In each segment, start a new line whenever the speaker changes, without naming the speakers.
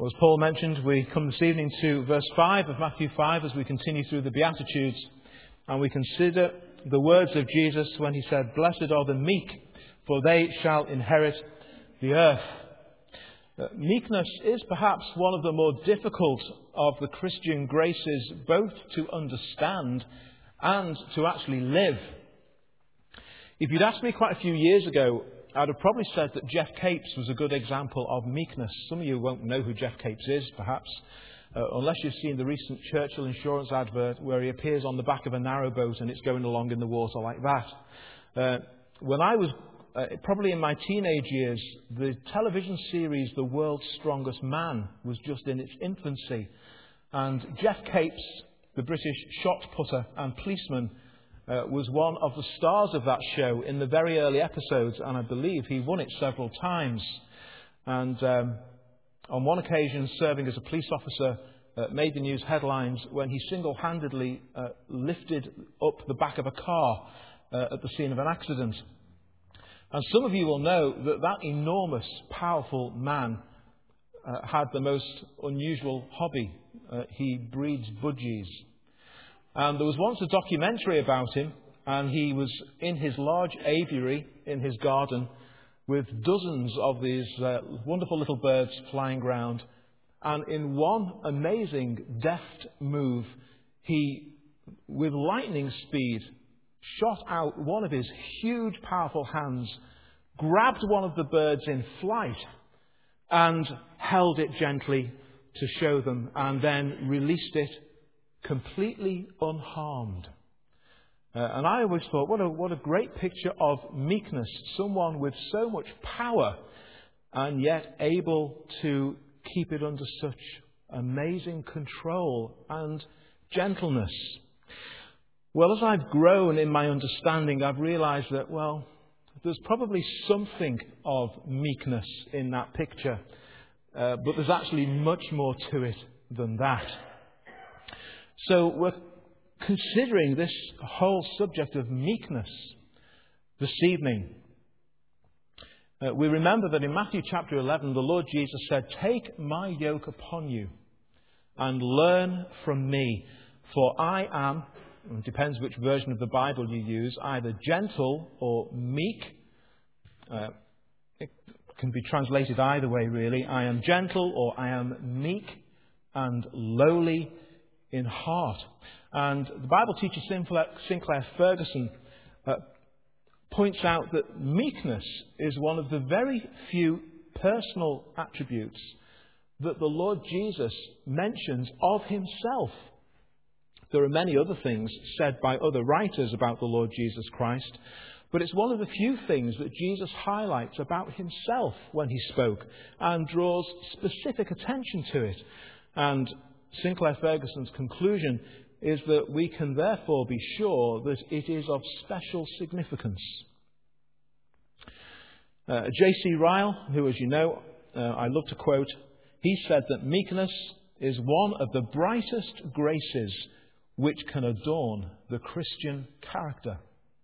Well, as Paul mentioned, we come this evening to verse 5 of Matthew 5 as we continue through the Beatitudes, and we consider the words of Jesus when he said, "Blessed are the meek, for they shall inherit the earth." Meekness is perhaps one of the more difficult of the Christian graces, both to understand and to actually live. If you'd asked me quite a few years ago, I'd have probably said that Jeff Capes was a good example of meekness. Some of you won't know who Jeff Capes is, perhaps, unless you've seen the recent Churchill Insurance advert where he appears on the back of a narrowboat and it's going along in the water like that. When I was probably in my teenage years, the television series The World's Strongest Man was just in its infancy. And Jeff Capes, the British shot putter and policeman, was one of the stars of that show in the very early episodes, and I believe he won it several times. And on one occasion, serving as a police officer, made the news headlines when he single-handedly lifted up the back of a car at the scene of an accident. And some of you will know that that enormous, powerful man had the most unusual hobby. He breeds budgies. And there was once a documentary about him, and he was in his large aviary in his garden with dozens of these wonderful little birds flying around. And in one amazing, deft move, he, with lightning speed, shot out one of his huge, powerful hands, grabbed one of the birds in flight, and held it gently to show them, and then released it completely unharmed. And I always thought, what a great picture of meekness. Someone with so much power and yet able to keep it under such amazing control and gentleness. Well, as I've grown in my understanding, I've realized that, there's probably something of meekness in that picture. But there's actually much more to it than that. So we're considering this whole subject of meekness this evening. We remember that in Matthew chapter 11, the Lord Jesus said, "Take my yoke upon you and learn from me, for I am," it depends which version of the Bible you use, either gentle or meek. It can be translated either way, really. I am gentle or I am meek and lowly in heart. And the Bible teacher Sinclair Ferguson points out that meekness is one of the very few personal attributes that the Lord Jesus mentions of himself. There are many other things said by other writers about the Lord Jesus Christ, but it's one of the few things that Jesus highlights about himself when he spoke and draws specific attention to it. And Sinclair Ferguson's conclusion is that we can therefore be sure that it is of special significance. J.C. Ryle, who, as you know, I love to quote, he said that meekness is one of the brightest graces which can adorn the Christian character.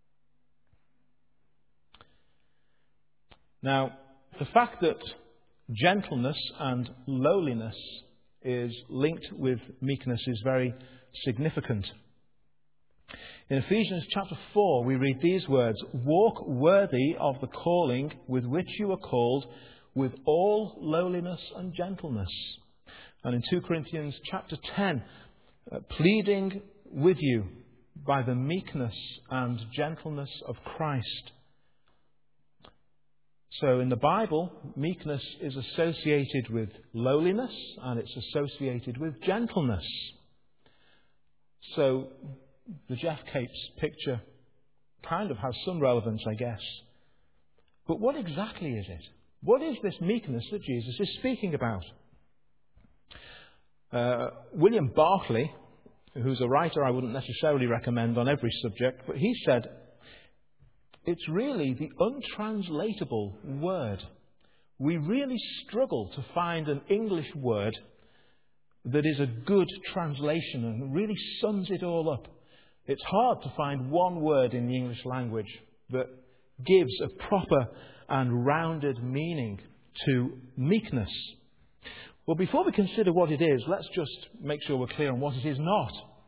Now, the fact that gentleness and lowliness is linked with meekness is very significant. In Ephesians chapter 4, we read these words, "Walk worthy of the calling with which you are called, with all lowliness and gentleness." And in 2 Corinthians chapter 10, pleading with you by the meekness and gentleness of Christ. So in the Bible, meekness is associated with lowliness and it's associated with gentleness. So the Jeff Capes picture kind of has some relevance, I guess. But what exactly is it? What is this meekness that Jesus is speaking about? William Barclay, who's a writer I wouldn't necessarily recommend on every subject, but he said, it's really the untranslatable word. We really struggle to find an English word that is a good translation and really sums it all up. It's hard to find one word in the English language that gives a proper and rounded meaning to meekness. Well, before we consider what it is, let's just make sure we're clear on what it is not.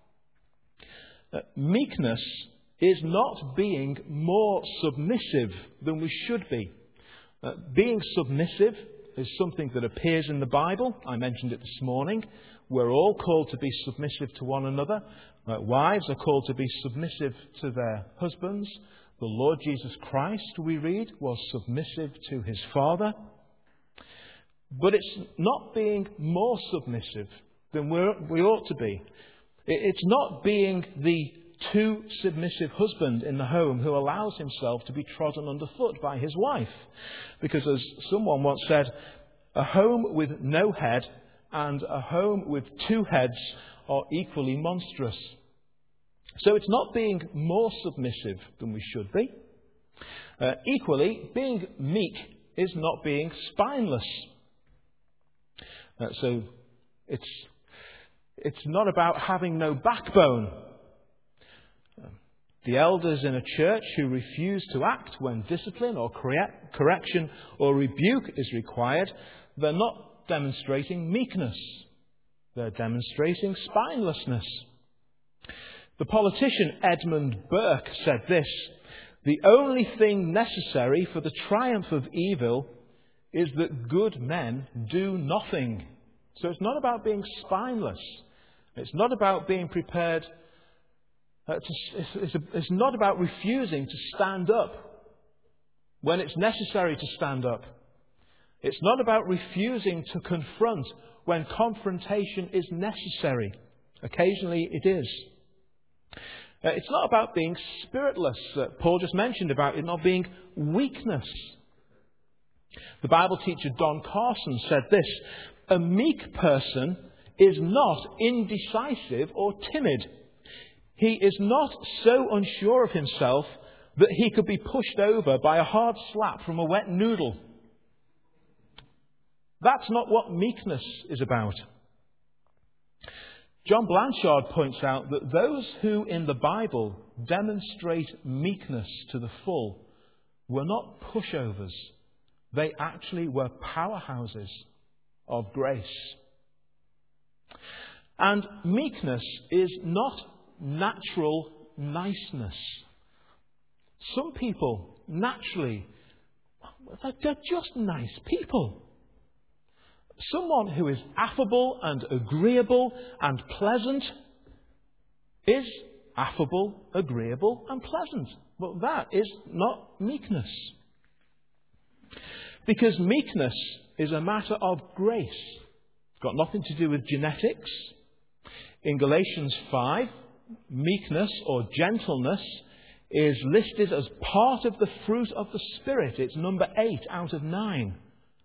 Meekness is not being more submissive than we should be. Being submissive is something that appears in the Bible. I mentioned it this morning. We're all called to be submissive to one another. Wives are called to be submissive to their husbands. The Lord Jesus Christ, we read, was submissive to his Father. But it's not being more submissive than we ought to be. It's not being the too submissive husband in the home who allows himself to be trodden underfoot by his wife. Because as someone once said, a home with no head and a home with two heads are equally monstrous. So it's not being more submissive than we should be. Equally, being meek is not being spineless. So it's not about having no backbone. The elders in a church who refuse to act when discipline or correction or rebuke is required, they're not demonstrating meekness. They're demonstrating spinelessness. The politician Edmund Burke said this: "The only thing necessary for the triumph of evil is that good men do nothing." So it's not about being spineless. It's not about being prepared. It's not about refusing to stand up when it's necessary to stand up. It's not about refusing to confront when confrontation is necessary. Occasionally it is. It's not about being spiritless. Paul just mentioned about it not being weakness. The Bible teacher Don Carson said this: "A meek person is not indecisive or timid. He is not so unsure of himself that he could be pushed over by a hard slap from a wet noodle." That's not what meekness is about. John Blanchard points out that those who in the Bible demonstrate meekness to the full were not pushovers. They actually were powerhouses of grace. And meekness is not natural niceness. Some people naturally, they're just nice people. Someone who is affable and agreeable and pleasant is affable, agreeable and pleasant. But that is not meekness. Because meekness is a matter of grace. It's got nothing to do with genetics. In Galatians 5, meekness or gentleness is listed as part of the fruit of the Spirit. It's number 8 out of 9.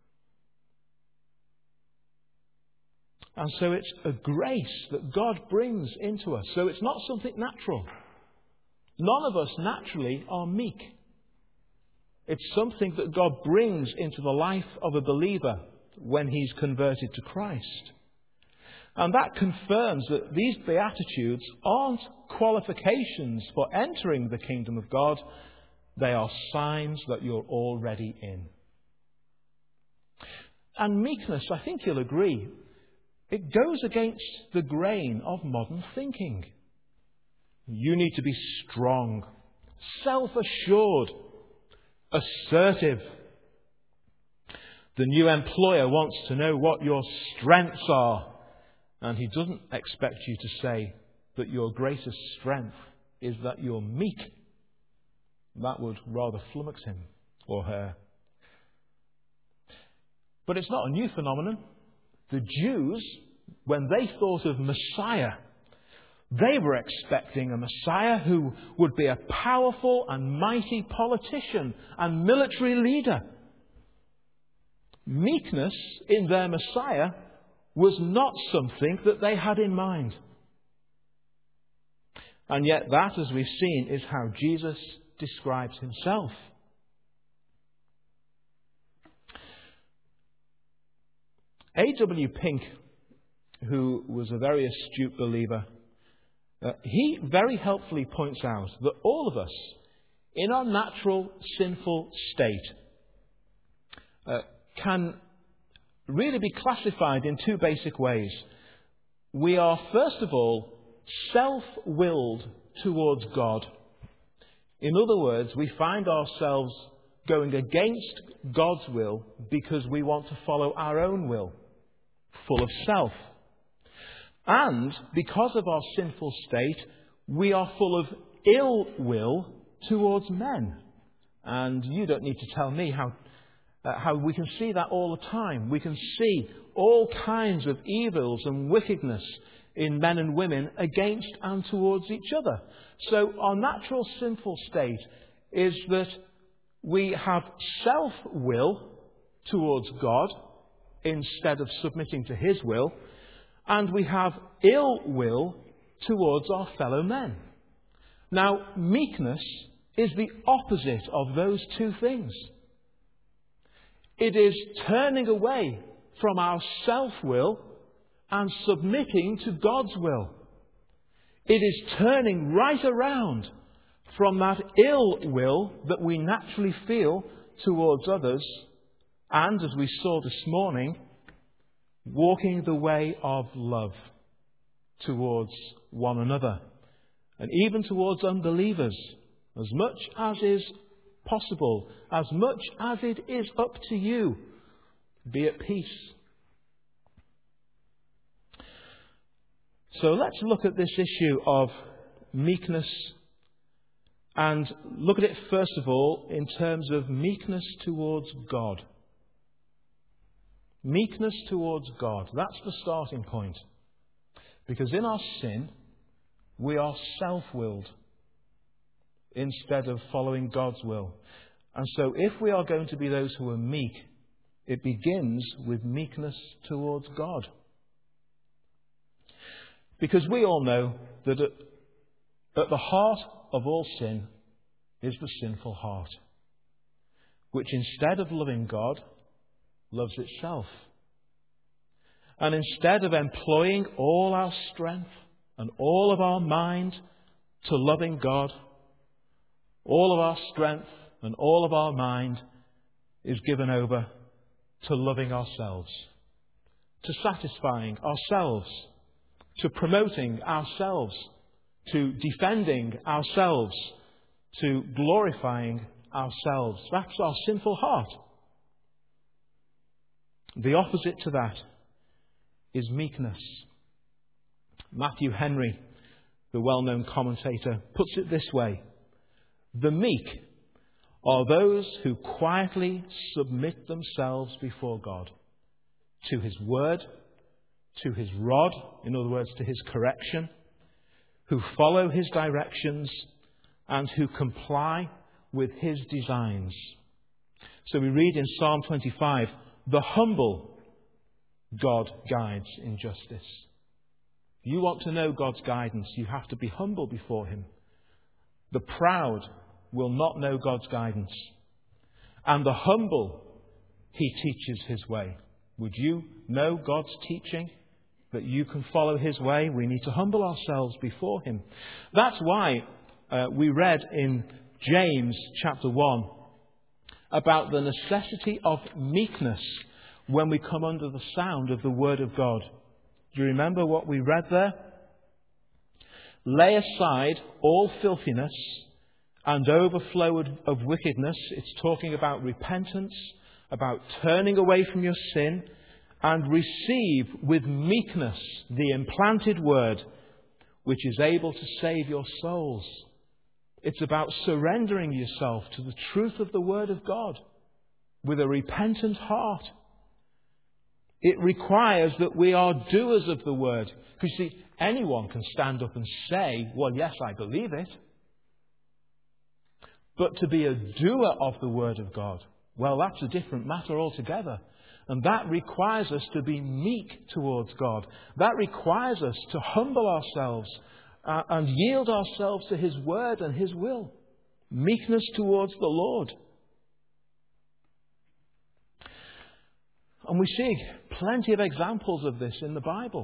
And so it's a grace that God brings into us. So it's not something natural. None of us naturally are meek. It's something that God brings into the life of a believer when he's converted to Christ. And that confirms that these Beatitudes aren't qualifications for entering the kingdom of God. They are signs that you're already in. And meekness, I think you'll agree, it goes against the grain of modern thinking. You need to be strong, self-assured, assertive. The new employer wants to know what your strengths are, and he doesn't expect you to say that your greatest strength is that you're meek. That would rather flummox him or her. But it's not a new phenomenon. The Jews, when they thought of Messiah, they were expecting a Messiah who would be a powerful and mighty politician and military leader. Meekness in their Messiah was not something that they had in mind. And yet that, as we've seen, is how Jesus describes himself. A.W. Pink, who was a very astute believer, he very helpfully points out that all of us, in our natural sinful state, can really be classified in two basic ways. We are, first of all, self-willed towards God. In other words, we find ourselves going against God's will because we want to follow our own will, full of self. And because of our sinful state, we are full of ill will towards men. And you don't need to tell me how we can see that all the time. We can see all kinds of evils and wickedness in men and women against and towards each other. So our natural sinful state is that we have self-will towards God instead of submitting to His will, and we have ill will towards our fellow men. Now, meekness is the opposite of those two things. It is turning away from our self-will and submitting to God's will. It is turning right around from that ill will that we naturally feel towards others, and, as we saw this morning, walking the way of love towards one another, and even towards unbelievers, as much as is possible, as much as it is up to you. Be at peace. So let's look at this issue of meekness and look at it first of all in terms of meekness towards God. Meekness towards God. That's the starting point. Because in our sin, we are self-willed instead of following God's will. And so if we are going to be those who are meek, it begins with meekness towards God. Because we all know that at the heart of all sin is the sinful heart, which instead of loving God, loves itself. And instead of employing all our strength and all of our mind to loving God, all of our strength and all of our mind is given over to loving ourselves, to satisfying ourselves, to promoting ourselves, to defending ourselves, to glorifying ourselves. That's our sinful heart. The opposite to that is meekness. Matthew Henry, the well-known commentator, puts it this way: the meek are those who quietly submit themselves before God to His word, to His rod, in other words, to His correction, who follow His directions and who comply with His designs. So we read in Psalm 25, the humble God guides in justice. If you want to know God's guidance, you have to be humble before Him. The proud will not know God's guidance. And the humble, He teaches His way. Would you know God's teaching, that you can follow His way? We need to humble ourselves before Him. That's why we read in James chapter 1 about the necessity of meekness when we come under the sound of the Word of God. Do you remember what we read there? Lay aside all filthiness and overflow of wickedness. It's talking about repentance, about turning away from your sin, and receive with meekness the implanted word, which is able to save your souls. It's about surrendering yourself to the truth of the Word of God with a repentant heart. It requires that we are doers of the Word. Because you see, anyone can stand up and say, well, yes, I believe it. But to be a doer of the Word of God, well, that's a different matter altogether. And that requires us to be meek towards God. That requires us to humble ourselves and yield ourselves to His word and His will. Meekness towards the Lord. And we see plenty of examples of this in the Bible.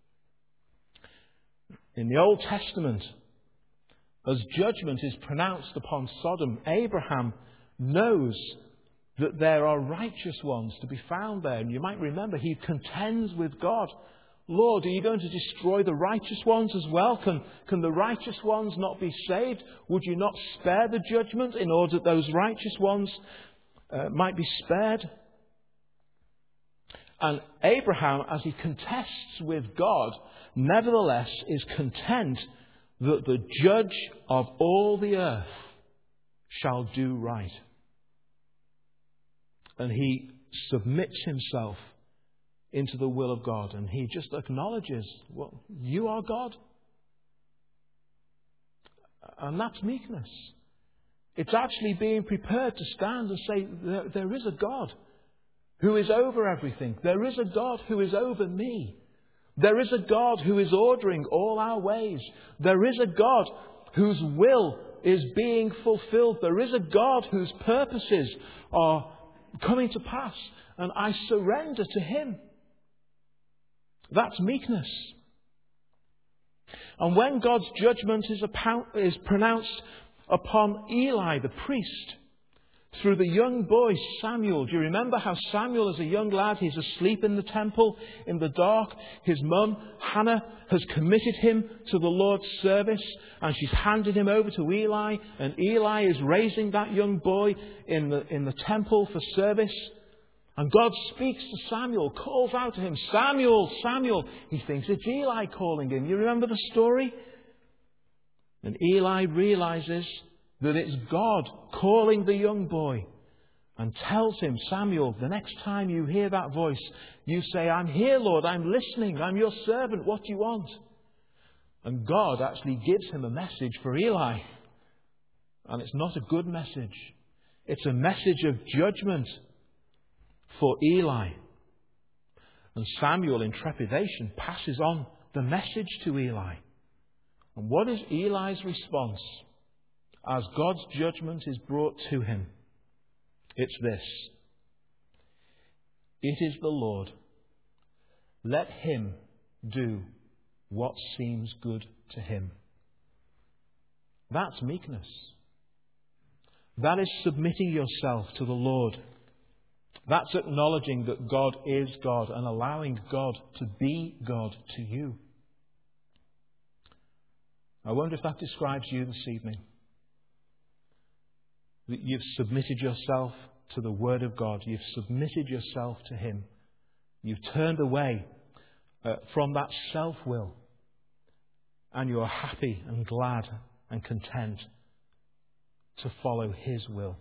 In the Old Testament, as judgment is pronounced upon Sodom, Abraham knows that there are righteous ones to be found there. And you might remember he contends with God. Lord, are you going to destroy the righteous ones as well? Can the righteous ones not be saved? Would you not spare the judgment in order that those righteous ones might be spared? And Abraham, as he contests with God, nevertheless is content that the judge of all the earth shall do right. And he submits himself into the will of God, and he just acknowledges, well, you are God. And that's meekness. It's actually being prepared to stand and say, there is a God who is over everything. There is a God who is over me. There is a God who is ordering all our ways. There is a God whose will is being fulfilled. There is a God whose purposes are coming to pass, and I surrender to him. That's meekness. And when God's judgment is pronounced upon Eli the priest through the young boy Samuel. Do you remember how Samuel, as a young lad, he's asleep in the temple in the dark. His mum, Hannah, has committed him to the Lord's service, and she's handed him over to Eli, and Eli is raising that young boy in the temple for service. And God speaks to Samuel, calls out to him, Samuel, Samuel. He thinks it's Eli calling him. You remember the story? And Eli realizes that it's God calling the young boy, and tells him, Samuel, the next time you hear that voice, you say, I'm here, Lord, I'm listening, I'm your servant, what do you want? And God actually gives him a message for Eli. And it's not a good message. It's a message of judgment for Eli. And Samuel, in trepidation, passes on the message to Eli. And what is Eli's response as God's judgment is brought to him? It's this: it is the Lord. Let him do what seems good to him. That's meekness. That is submitting yourself to the Lord. That's acknowledging that God is God and allowing God to be God to you. I wonder if that describes you this evening. That you've submitted yourself to the Word of God. You've submitted yourself to Him. You've turned away from that self-will. And you are happy and glad and content to follow His will.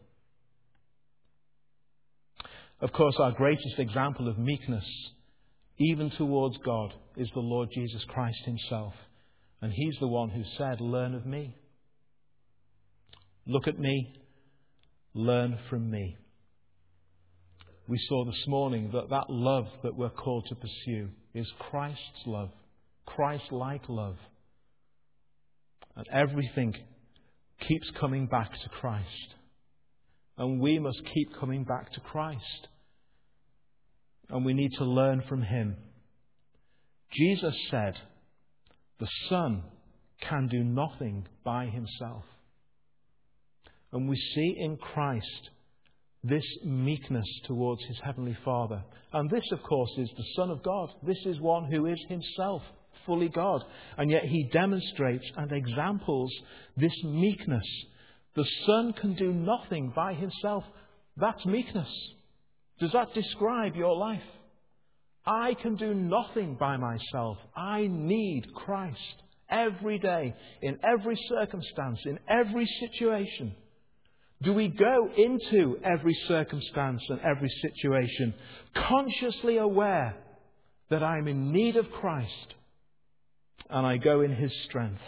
Of course, our greatest example of meekness, even towards God, is the Lord Jesus Christ Himself. And He's the one who said, learn of me. Look at me. Learn from me. We saw this morning that love that we're called to pursue is Christ's love. Christ-like love. And everything keeps coming back to Christ. And we must keep coming back to Christ. And we need to learn from Him. Jesus said, the Son can do nothing by Himself. And we see in Christ this meekness towards His Heavenly Father. And this, of course, is the Son of God. This is one who is Himself fully God. And yet He demonstrates and examples this meekness. The Son can do nothing by Himself. That's meekness. Does that describe your life? I can do nothing by myself. I need Christ every day, in every circumstance, in every situation. Do we go into every circumstance and every situation consciously aware that I'm in need of Christ and I go in His strength?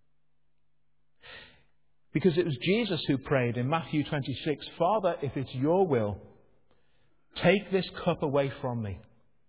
Because it was Jesus who prayed in Matthew 26, Father, if it's your will, take this cup away from me,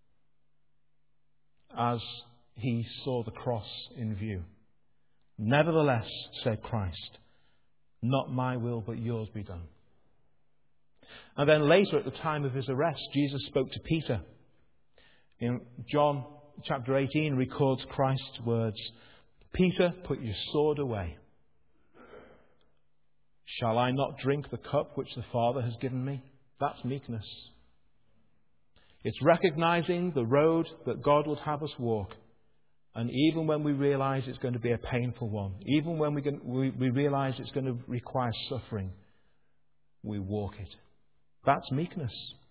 as He saw the cross in view. Nevertheless, said Christ, not my will but yours be done. And then later, at the time of His arrest, Jesus spoke to Peter. In John chapter 18 records Christ's words, Peter, put your sword away. Shall I not drink the cup which the Father has given me? That's meekness. It's recognizing the road that God would have us walk. And even when we realize it's going to be a painful one, even when we realize it's going to require suffering, we walk it. That's meekness.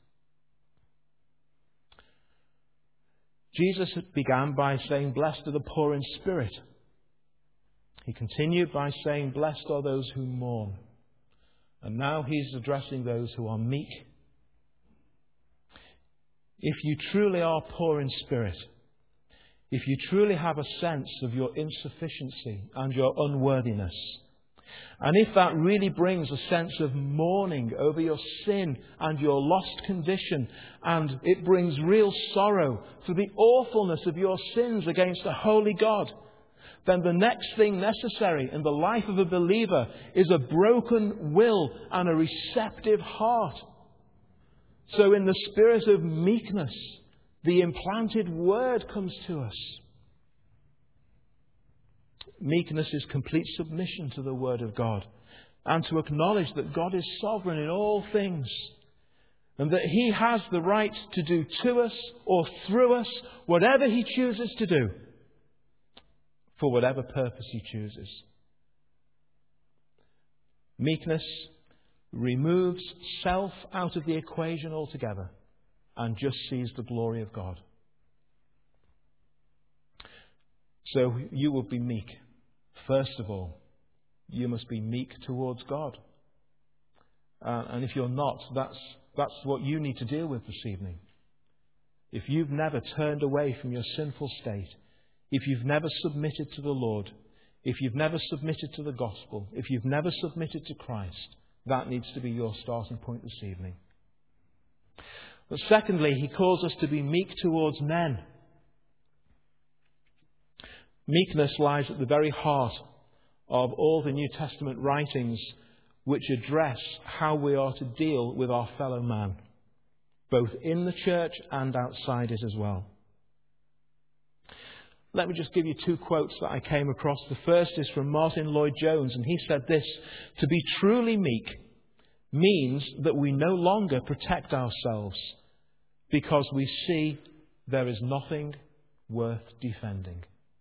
Jesus began by saying, "Blessed are the poor in spirit." He continued by saying, "Blessed are those who mourn." And now he's addressing those who are meek. If you truly are poor in spirit, if you truly have a sense of your insufficiency and your unworthiness, and if that really brings a sense of mourning over your sin and your lost condition, and it brings real sorrow for the awfulness of your sins against a holy God, then the next thing necessary in the life of a believer is a broken will and a receptive heart. So in the spirit of meekness, the implanted word comes to us. Meekness is complete submission to the word of God, and to acknowledge that God is sovereign in all things, and that He has the right to do to us or through us whatever He chooses to do, for whatever purpose He chooses. Meekness removes self out of the equation altogether and just sees the glory of God. So you will be meek. First of all, you must be meek towards God. And if you're not, that's what you need to deal with this evening. If you've never turned away from your sinful state, if you've never submitted to the Lord, if you've never submitted to the gospel, if you've never submitted to Christ, that needs to be your starting point this evening. But secondly, he calls us to be meek towards men. Meekness lies at the very heart of all the New Testament writings which address how we are to deal with our fellow man, both in the church and outside it as well. Let me just give you two quotes that I came across. The first is from Martin Lloyd-Jones, and he said this: "To be truly meek means that we no longer protect ourselves because we see there is nothing worth defending."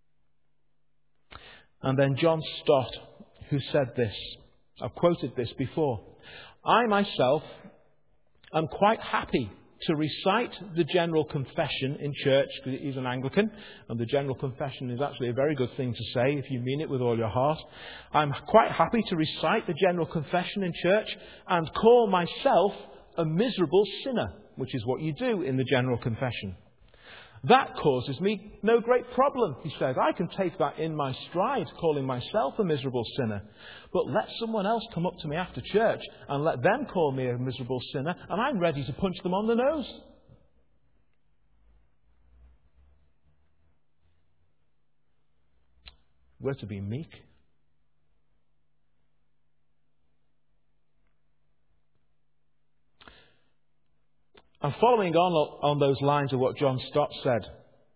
And then John Stott, who said this, I've quoted this before: "I myself am quite happy to recite the General Confession in church," because he's an Anglican, and the General Confession is actually a very good thing to say if you mean it with all your heart. "I'm quite happy to recite the General Confession in church and call myself a miserable sinner," which is what you do in the General Confession. "That causes me no great problem," he says. "I can take that in my stride, calling myself a miserable sinner. But let someone else come up to me after church and let them call me a miserable sinner, and I'm ready to punch them on the nose." We're to be meek. And following on those lines of what John Stott said,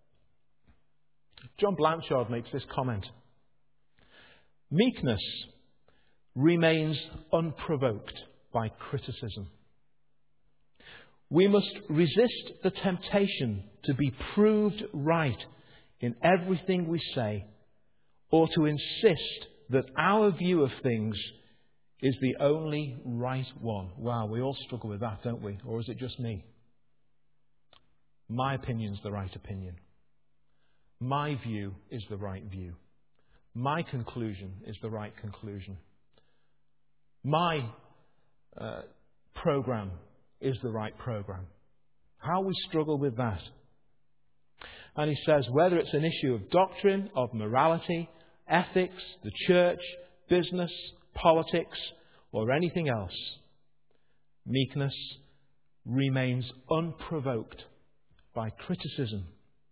John Blanchard makes this comment: "Meekness remains unprovoked by criticism. We must resist the temptation to be proved right in everything we say, or to insist that our view of things is the only right one." Wow, we all struggle with that, don't we? Or is it just me? My opinion's the right opinion. My view is the right view. My conclusion is the right conclusion. My program is the right program. How we struggle with that. And he says, whether it's an issue of doctrine, of morality, ethics, the church, business, politics, or anything else, meekness remains unprovoked by criticism.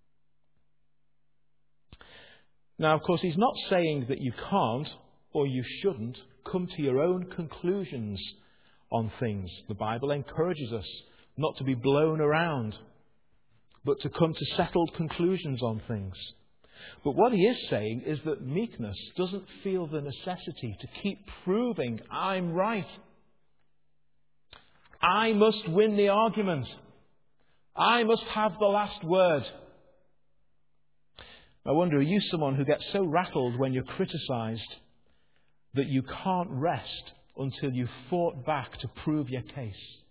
Now, of course, he's not saying that you can't or you shouldn't come to your own conclusions on things. The Bible encourages us not to be blown around, but to come to settled conclusions on things. But what he is saying is that meekness doesn't feel the necessity to keep proving I'm right. I must win the argument. I must have the last word. I wonder, are you someone who gets so rattled when you're criticised that you can't rest until you've fought back to prove your case?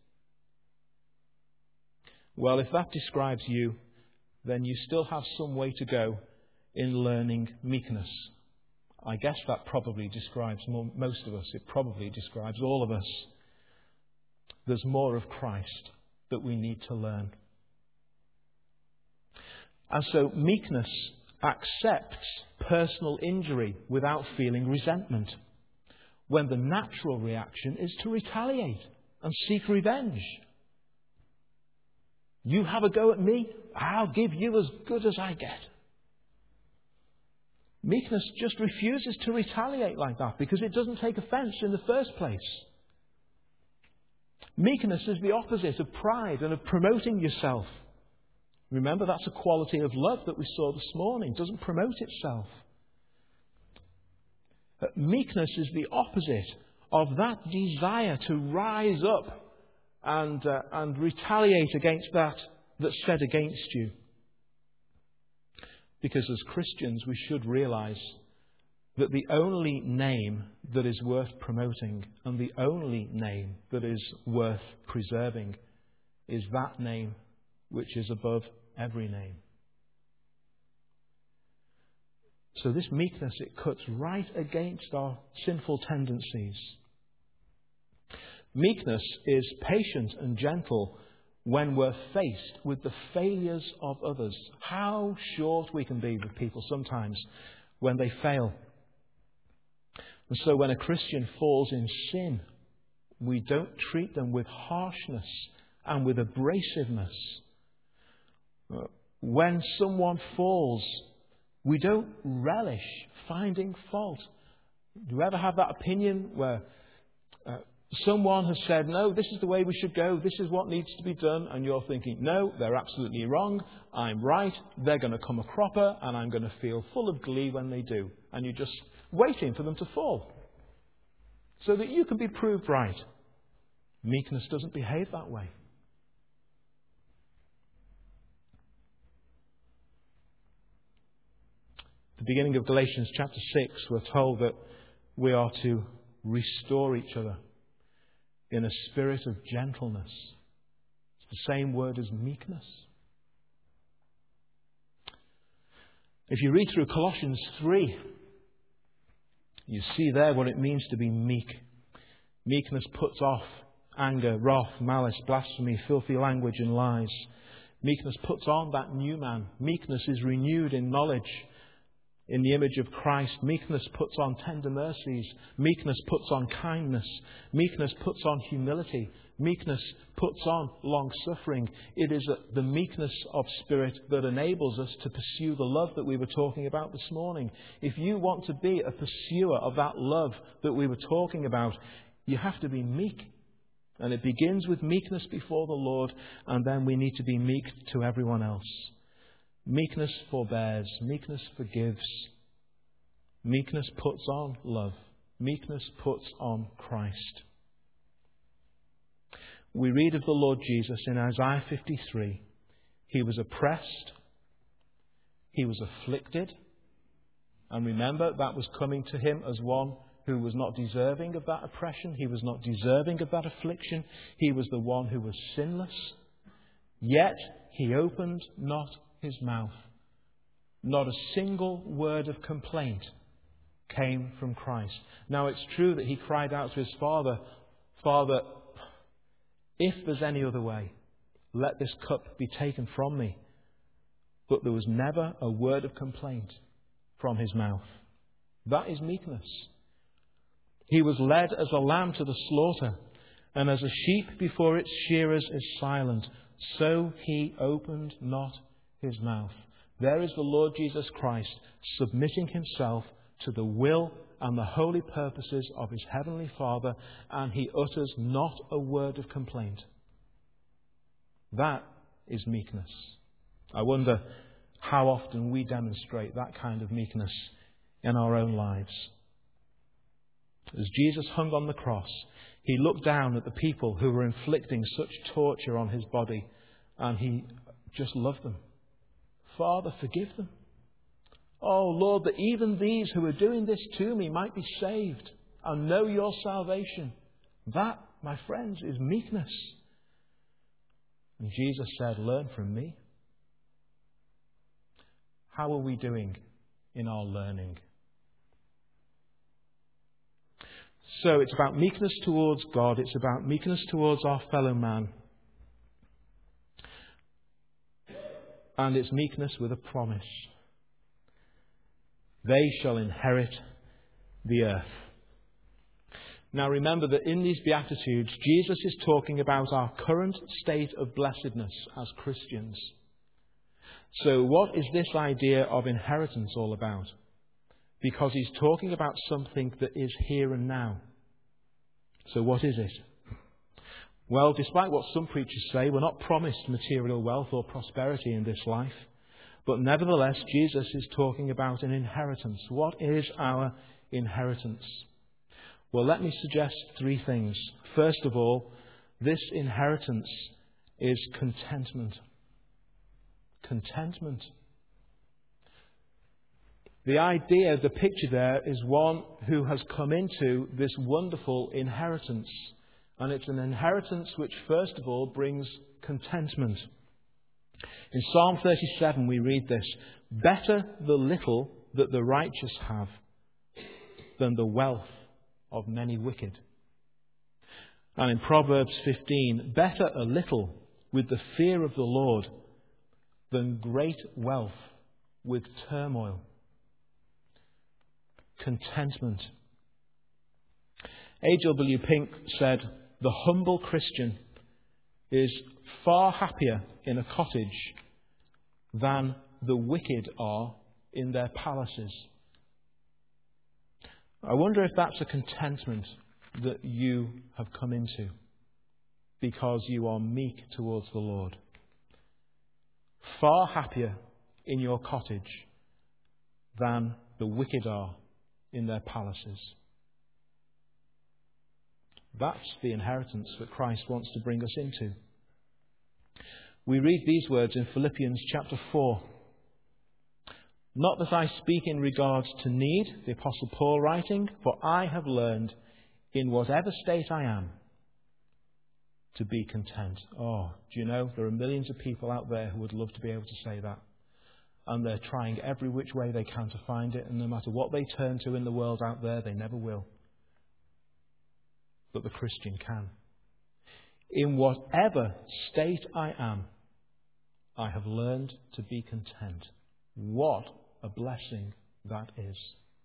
Well, if that describes you, then you still have some way to go in learning meekness. I guess that probably describes most of us. It probably describes all of us. There's more of Christ that we need to learn. And so meekness accepts personal injury without feeling resentment, when the natural reaction is to retaliate and seek revenge. You have a go at me, I'll give you as good as I get. Meekness just refuses to retaliate like that because it doesn't take offence in the first place. Meekness is the opposite of pride and of promoting yourself. Remember, that's a quality of love that we saw this morning. It doesn't promote itself. Meekness is the opposite of that desire to rise up and retaliate against that's said against you. Because as Christians, we should realise that the only name that is worth promoting and the only name that is worth preserving is that name which is above every name. So this meekness, it cuts right against our sinful tendencies. Meekness is patient and gentle when we're faced with the failures of others. How short we can be with people sometimes when they fail. And so when a Christian falls in sin, we don't treat them with harshness and with abrasiveness. When someone falls, we don't relish finding fault. Do you ever have that opinion where someone has said, no, this is the way we should go, this is what needs to be done, and you're thinking, no, they're absolutely wrong, I'm right, they're going to come a cropper, and I'm going to feel full of glee when they do. And you're just waiting for them to fall so that you can be proved right. Meekness doesn't behave that way. At the beginning of Galatians chapter 6, we're told that we are to restore each other in a spirit of gentleness. It's the same word as meekness. If you read through Colossians 3, you see there what it means to be meek. Meekness puts off anger, wrath, malice, blasphemy, filthy language and lies. Meekness puts on that new man. Meekness is renewed in knowledge, in the image of Christ. Meekness puts on tender mercies. Meekness puts on kindness. Meekness puts on humility. Meekness puts on long-suffering. It is the meekness of spirit that enables us to pursue the love that we were talking about this morning. If you want to be a pursuer of that love that we were talking about, you have to be meek. And it begins with meekness before the Lord, and then we need to be meek to everyone else. Meekness forbears. Meekness forgives. Meekness puts on love. Meekness puts on Christ. We read of the Lord Jesus in Isaiah 53. He was oppressed. He was afflicted. And remember, that was coming to him as one who was not deserving of that oppression. He was not deserving of that affliction. He was the one who was sinless. Yet he opened not his mouth. Not a single word of complaint came from Christ. Now it's true that he cried out to his Father, Father, if there's any other way, let this cup be taken from me. But there was never a word of complaint from his mouth. That is meekness. He was led as a lamb to the slaughter, and as a sheep before its shearers is silent, so he opened not his mouth. There is the Lord Jesus Christ submitting himself to the will and the holy purposes of his heavenly Father, and he utters not a word of complaint. That is meekness. I wonder how often we demonstrate that kind of meekness in our own lives. As Jesus hung on the cross, He looked down at the people who were inflicting such torture on his body, and he just loved them. Father, forgive them. Oh, Lord, that even these who are doing this to me might be saved and know your salvation. That, my friends, is meekness. And Jesus said, learn from me. How are we doing in our learning? So it's about meekness towards God. It's about meekness towards our fellow man. And it's meekness with a promise. They shall inherit the earth. Now remember that in these Beatitudes, Jesus is talking about our current state of blessedness as Christians. So what is this idea of inheritance all about? Because he's talking about something that is here and now. So what is it? Well, despite what some preachers say, we're not promised material wealth or prosperity in this life. But nevertheless, Jesus is talking about an inheritance. What is our inheritance? Well, let me suggest three things. First of all, this inheritance is contentment. Contentment. The idea, the picture there, is one who has come into this wonderful inheritance. And it's an inheritance which, first of all, brings contentment. In Psalm 37 we read this: better the little that the righteous have than the wealth of many wicked. And in Proverbs 15, better a little with the fear of the Lord than great wealth with turmoil. Contentment. A.W. Pink said, the humble Christian is far happier in a cottage than the wicked are in their palaces. I wonder if that's a contentment that you have come into because you are meek towards the Lord. Far happier in your cottage than the wicked are in their palaces. That's the inheritance that Christ wants to bring us into. We read these words in Philippians chapter 4. Not that I speak in regards to need, the Apostle Paul writing, for I have learned in whatever state I am to be content. Oh, do you know, there are millions of people out there who would love to be able to say that. And they're trying every which way they can to find it, and no matter what they turn to in the world out there, they never will. But the Christian can. In whatever state I am, I have learned to be content. What a blessing that is.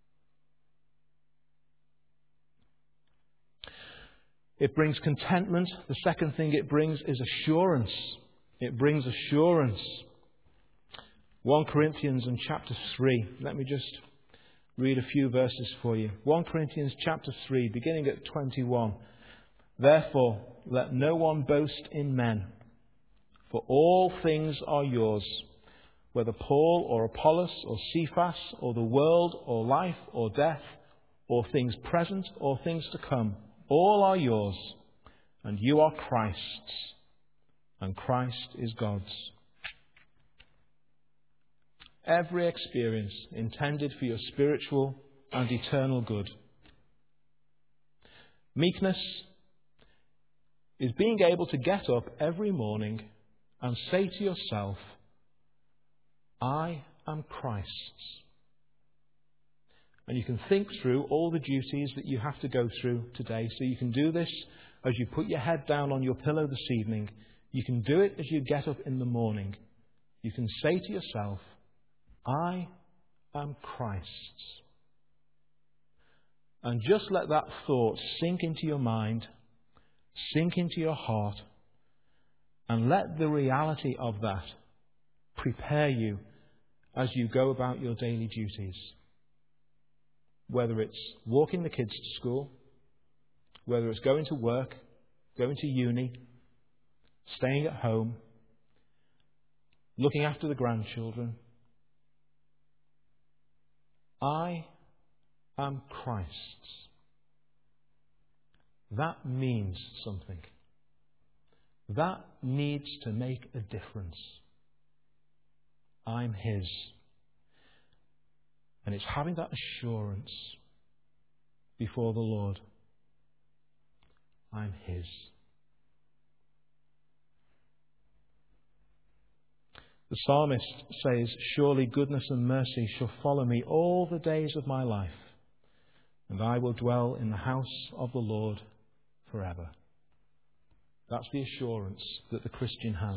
It brings contentment. The second thing it brings is assurance. It brings assurance. 1 Corinthians in chapter 3. Let me just read a few verses for you. 1 Corinthians chapter 3, beginning at 21. Therefore, let no one boast in men, for all things are yours, whether Paul or Apollos or Cephas or the world or life or death or things present or things to come, all are yours, and you are Christ's, and Christ is God's. Every experience intended for your spiritual and eternal good. Meekness is being able to get up every morning and say to yourself, I am Christ's. And you can think through all the duties that you have to go through today. So you can do this as you put your head down on your pillow this evening. You can do it as you get up in the morning. You can say to yourself, I am Christ's. And just let that thought sink into your mind, sink into your heart, and let the reality of that prepare you as you go about your daily duties. Whether it's walking the kids to school, whether it's going to work, going to uni, staying at home, looking after the grandchildren. I am Christ's. that means something. That needs to make a difference. I'm His. And it's having that assurance before the Lord. I'm His. The psalmist says, surely goodness and mercy shall follow me all the days of my life, and I will dwell in the house of the Lord forever. That's the assurance that the Christian has.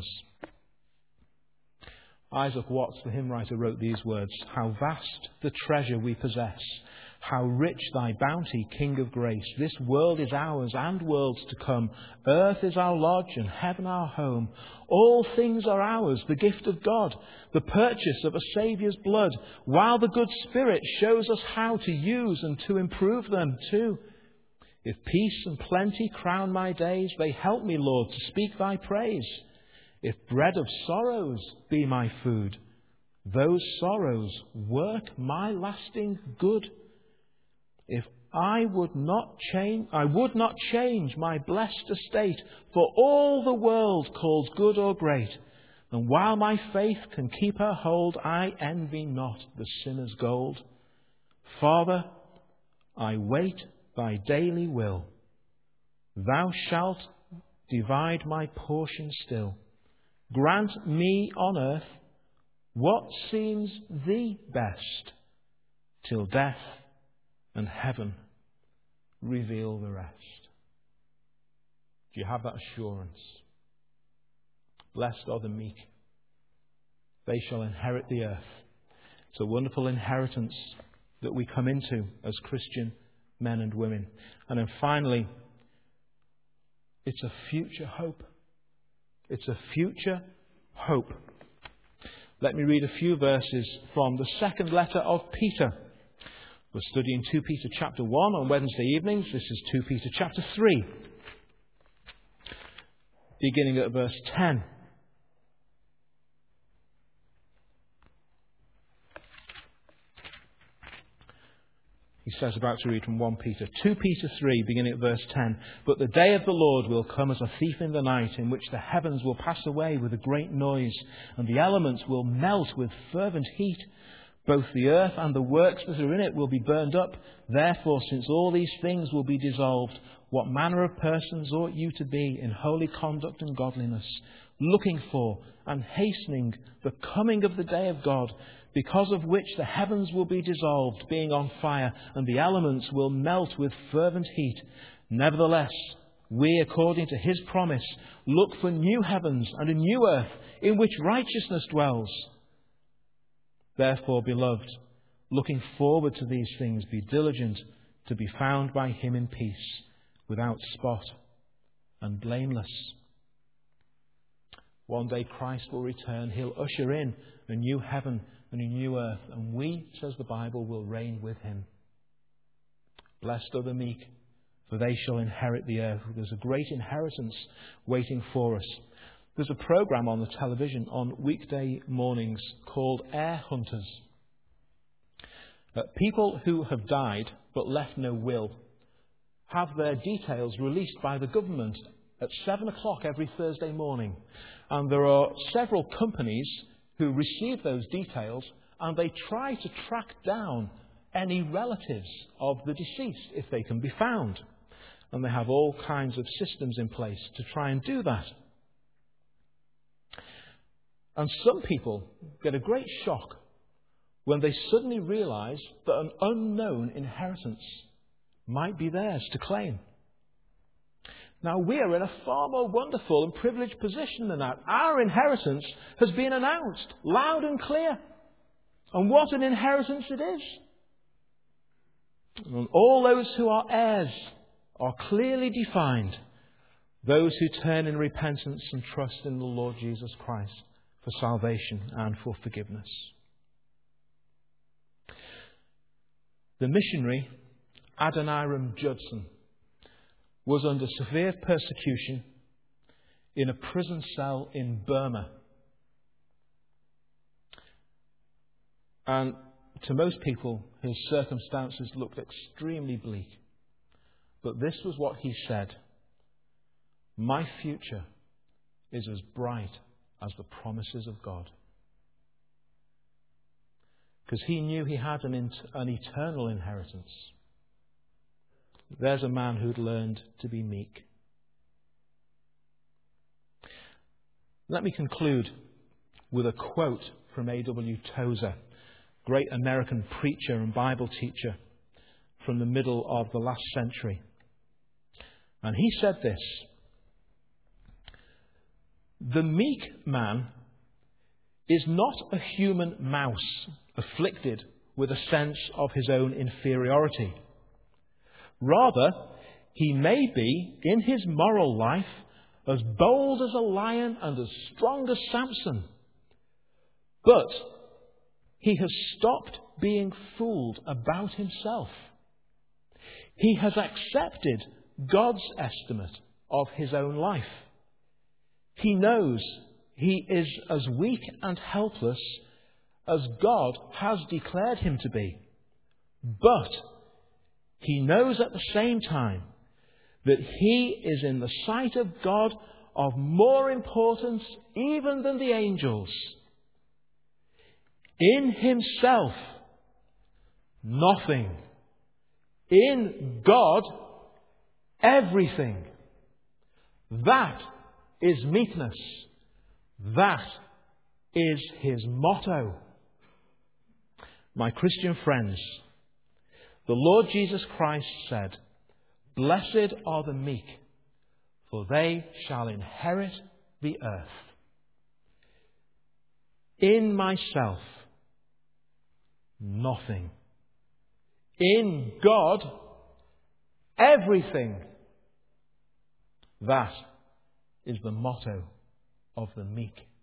Isaac Watts, the hymn writer, wrote these words, how vast the treasure we possess, how rich thy bounty, King of grace. This world is ours and worlds to come. Earth is our lodge and heaven our home. All things are ours, the gift of God, the purchase of a Saviour's blood, while the good Spirit shows us how to use and to improve them too. If peace and plenty crown my days, they help me, Lord, to speak thy praise. If bread of sorrows be my food, those sorrows work my lasting good. If I would not change my blessed estate for all the world calls good or great. And while my faith can keep her hold, I envy not the sinner's gold. Father, I wait thy daily will. Thou shalt divide my portion still. Grant me on earth what seems thee best, till death and heaven reveal the rest. Do you have that assurance? Blessed are the meek. They shall inherit the earth. It's a wonderful inheritance that we come into as Christian men and women. And then finally, it's a future hope. It's a future hope. Let me read a few verses from the second letter of Peter. We're studying 2 Peter chapter 1 on Wednesday evenings. This is 2 Peter chapter 3, beginning at verse 10. He says, about to read from 1 Peter. 2 Peter 3, beginning at verse 10. But the day of the Lord will come as a thief in the night, in which the heavens will pass away with a great noise, and the elements will melt with fervent heat. Both the earth and the works that are in it will be burned up. Therefore, since all these things will be dissolved, what manner of persons ought you to be in holy conduct and godliness, looking for and hastening the coming of the day of God, because of which the heavens will be dissolved, being on fire, and the elements will melt with fervent heat. Nevertheless, we, according to His promise, look for new heavens and a new earth, in which righteousness dwells. Therefore, beloved, looking forward to these things, be diligent to be found by Him in peace, without spot and blameless. One day Christ will return. He'll usher in a new heaven and a new earth. And we, says the Bible, will reign with Him. Blessed are the meek, for they shall inherit the earth. There's a great inheritance waiting for us. There's a program on the television on weekday mornings called Heir Hunters. People who have died but left no will have their details released by the government at 7 o'clock every Thursday morning. And there are several companies who receive those details, and they try to track down any relatives of the deceased if they can be found. And they have all kinds of systems in place to try and do that. And some people get a great shock when they suddenly realise that an unknown inheritance might be theirs to claim. Now, we are in a far more wonderful and privileged position than that. Our inheritance has been announced loud and clear. And what an inheritance it is. And all those who are heirs are clearly defined. Those who turn in repentance and trust in the Lord Jesus Christ for salvation and for forgiveness. The missionary Adoniram Judson was under severe persecution in a prison cell in Burma. And to most people, his circumstances looked extremely bleak. But this was what he said: "My future is as bright as the promises of God." Because he knew he had an eternal inheritance. There's a man who'd learned to be meek. Let me conclude with a quote from A.W. Tozer, great American preacher and Bible teacher from the middle of the last century. And he said this: "The meek man is not a human mouse afflicted with a sense of his own inferiority. Rather, he may be, in his moral life, as bold as a lion and as strong as Samson. But he has stopped being fooled about himself. He has accepted God's estimate of his own life. He knows he is as weak and helpless as God has declared him to be. But he knows at the same time that he is in the sight of God of more importance even than the angels. In himself, nothing. In God, everything. That is meekness. That is his motto." My Christian friends, the Lord Jesus Christ said, "Blessed are the meek, for they shall inherit the earth." In myself, nothing. In God, everything. That is the motto of the meek.